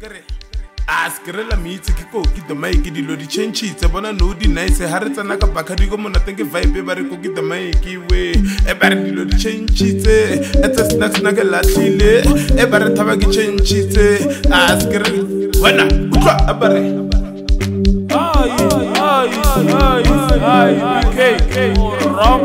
Askerela meetse ke ko ke tamae ke dilo di change-itse bona no di nice ha re tsena ka bakadi go mona teng ke vibe ba re ko ke tamae ke we e ba re dilo di change-itse etsa snacks na ke latlile e ba re thaba ke change-itse askere wena utlwa a ba re BK wrong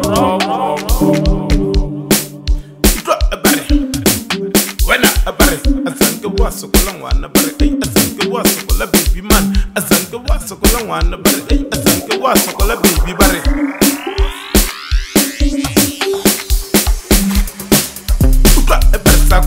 utlwa a ba re wena a ba re asanke wa sokola ngwana ba re sokola baby man asanke wa sokola ngwana bare asanke wa sokola baby bare uka ebesa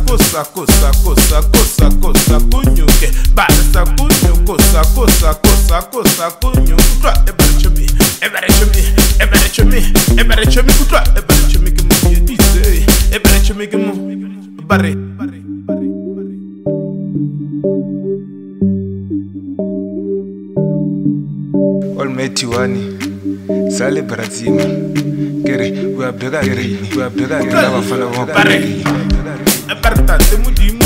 kosa kunyuke bare sa kunyuko kosa kunyu uka ebere chomi uka ebere chomi ke mu yedise ebere chomi ke mu bare Almighty Wani Sale Brazima Kere we abdega kere bafana ba bare aparta temudimu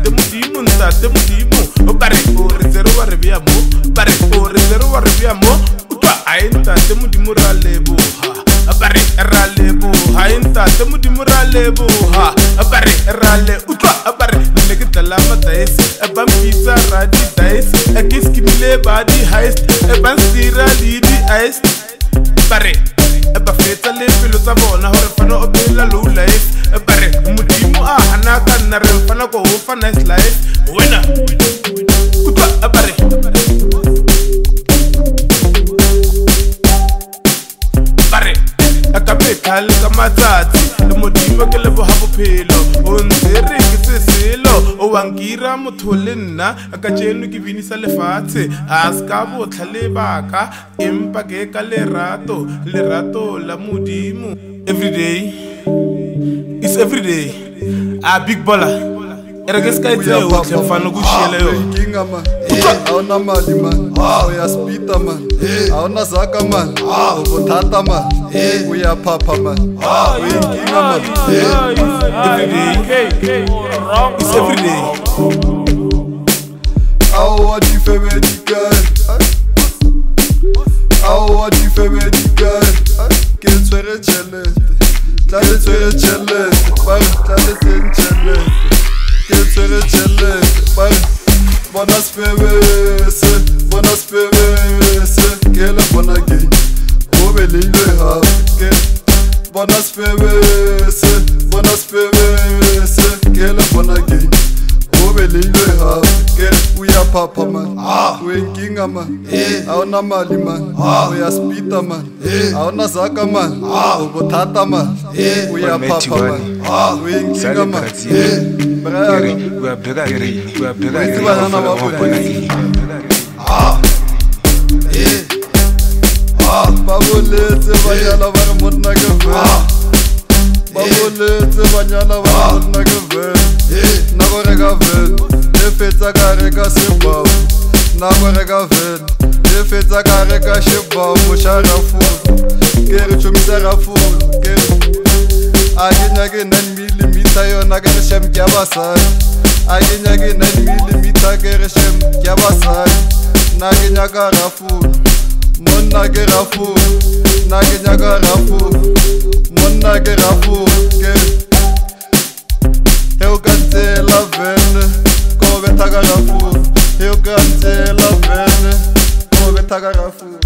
bare o reserva reviamo bare o reserva reviamo utwa ainta temudimu ralebo ha bare ralebo ainta temudimu ralebo ha bare rale utwa bare leke talama daisi abambisa radi daisi akiskimile badi heist ebansira lidi heist bare ebafeta le pelo tsa bona hore fana o phela low life bare modimo a hana ka nna re fana go fa nice life wena utwa bare bare akabe khale ka matsatsi le modimo ke le bo ha bophelo o ntsere ke seselo o wangira motho le nna ka tseno ke binisa lefatshe a ska botla le baka empa ke ka lerato la modimo everyday is everyday a big baller era ke ska itse o tshefana go shela yo kinga man awuna mali man uya spita man awuna zaka man ubuthatha man uya phapha man uyinkinga man everyday is everyday awa di favorite girl awa di favorite girl ke tswere chelete tlale tswere chelete bare tlale tswere chelete ke tswere chelete bare bonus febese ke la bona ke o belile ha ke bonus febese ke la bona ke o belile ha ke uya phapha man uyinkinga man awuna mali man uya spita man awuna zaka man ubuthatha man uya phapha man uyinkinga man Kere we abdega bafana ba baboletse banyala ba re monna ke baboletse banyala ba re monna ke na go reka ven e fetsa ka reka sebao na go reka ven e fetsa ka reka shebao mo sharafu ke re chomisa rafu ke a ke nyake 9 mm yona ke re shem ke abasadi a ke nyake 9 mm ke re shem ke abasadi na ke nyaka rafu monna ke rafu na ke nyaka rafu monna ke rafu ke eu cancela vende ko betaka rafu eu cancela vende ko betaka rafu